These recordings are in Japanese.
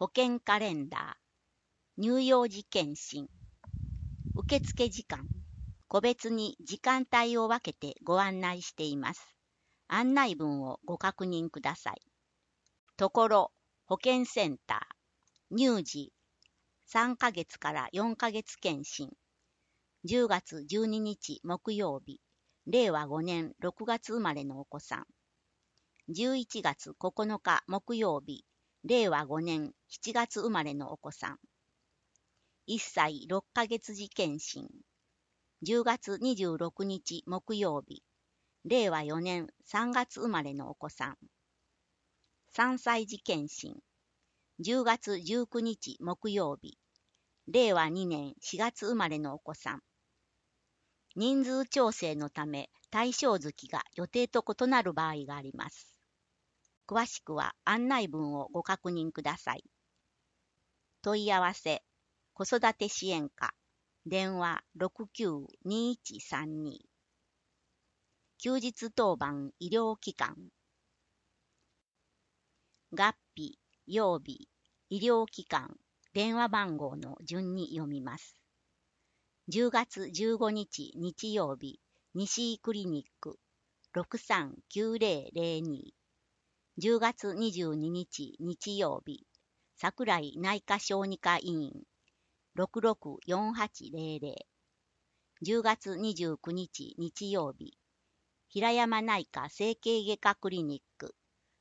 保険カレンダー、乳幼児検診、受付時間、個別に時間帯を分けてご案内しています。案内文をご確認ください。ところ、保健センター、乳児、3ヶ月から4ヶ月検診、10月12日木曜日、令和5年6月生まれのお子さん、11月9日木曜日、令和5年7月生まれのお子さん、1歳6ヶ月時検診、10月26日木曜日、令和4年3月生まれのお子さん、3歳児検診、10月19日木曜日、令和2年4月生まれのお子さん。人数調整のため対象月が予定と異なる場合があります。詳しくは案内文をご確認ください。問い合わせ、子育て支援課、電話692132。休日当番医療機関。月日、曜日、医療機関、電話番号の順に読みます。10月15日日曜日、西井クリニック 639002。10月22日日曜日、桜井内科小児科医院 664800。10月29日日曜日、平山内科整形外科クリニック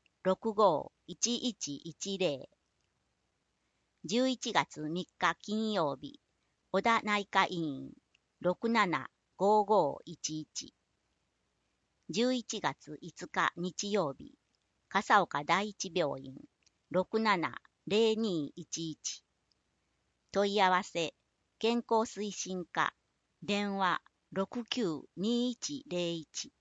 651110。11月3日金曜日、小田内科医院 675511。11月5日日曜日、笠岡第一病院 670211。問い合わせ、健康推進課、電話692101。